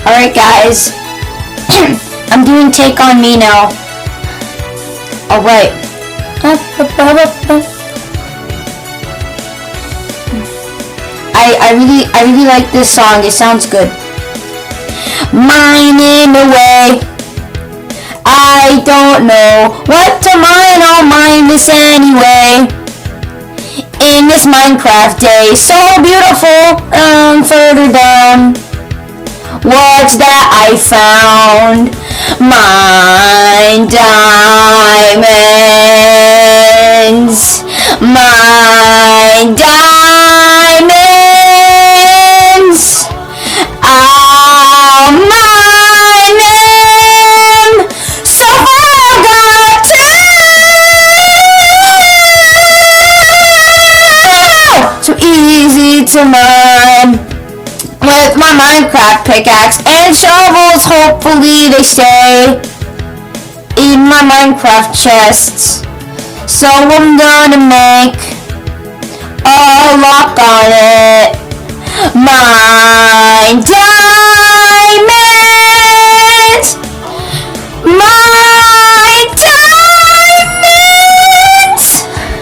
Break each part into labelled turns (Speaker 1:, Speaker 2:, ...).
Speaker 1: Alright guys, I'm doing Take On Me now. Alright. I really like this song, it sounds good. Mine in a way, I don't know what to mine, I'll mine this anyway. In this Minecraft day, so beautiful, further down. What's that I found? Mine diamonds. Mine diamonds. I'll mine them. So I've got time. So easy to mine. With my Minecraft pickaxe and shovels, hopefully they stay in my Minecraft chests. So I'm gonna make a lock on it. Mine diamonds. Mine diamonds.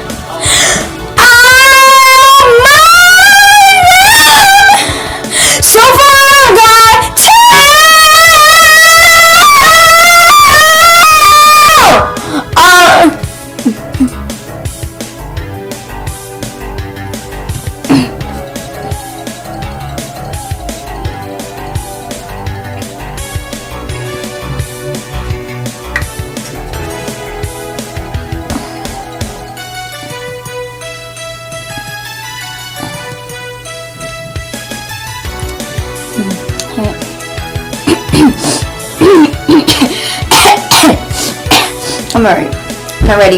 Speaker 1: I'll mine them. So far I've got 2. I'm alright. Not ready.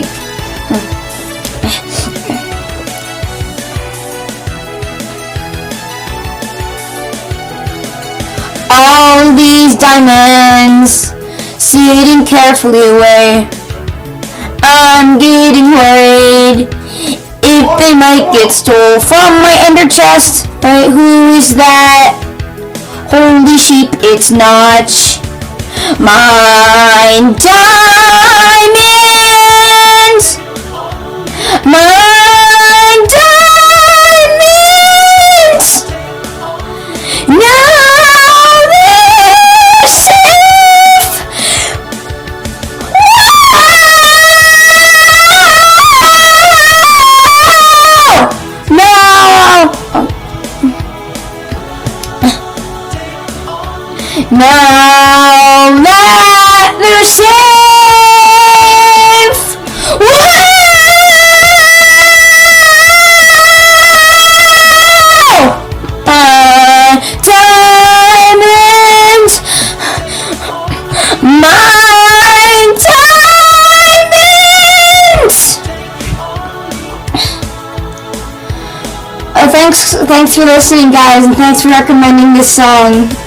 Speaker 1: All these diamonds sitting carefully away. I'm getting worried if they might get stole from my ender chest. Right, who is that? Holy sheep, it's Notch. Mine diamonds. Mine diamonds. Now they're safe. No. Now that they're safe. Diamonds. Mine diamonds. Thanks for listening, guys, and thanks for recommending this song.